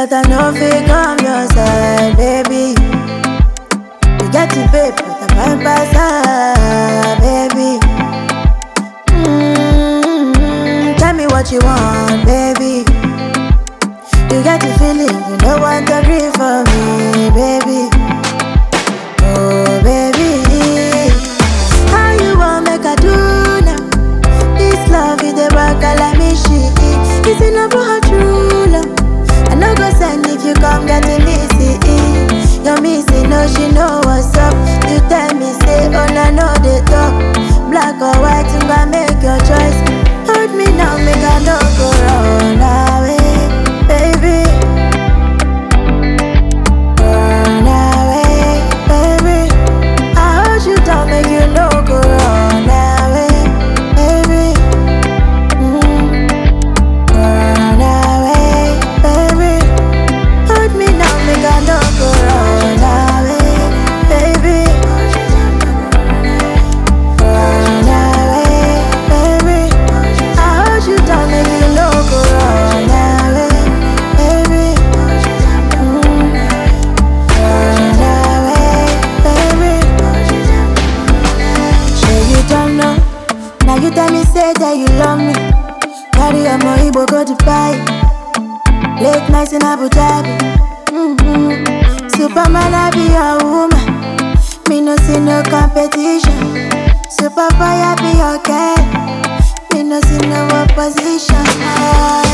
but I know if it come your side, baby. You get to pay, but I find pass baby. Tell me what you want, baby. You get the feeling, you don't want to agree for me, baby. Oh, baby. How you want make I do now? This love is the work I like me, she it's enough for her true love. I no go send if you come get me, see. You're missing, no, she know what's up. You tell me, say, oh, I know the talk. Black or white, you gotta make your choice. Hurt me now, make I no go run away, baby. Run away, baby. I hold you down, make you no go run away, baby. Run away, baby. Hurt me now, make I no go run away, baby. Run away, baby. I hold you down, make you no go run away, baby. Run away, baby. Sure you don't know. Now you tell me say that you love me. Carry on my Igbo go Dubai. Late nights in Abu Dhabi. Superman I be your woman. Me no see no competition. Super fire be your girl. Me no see no opposition.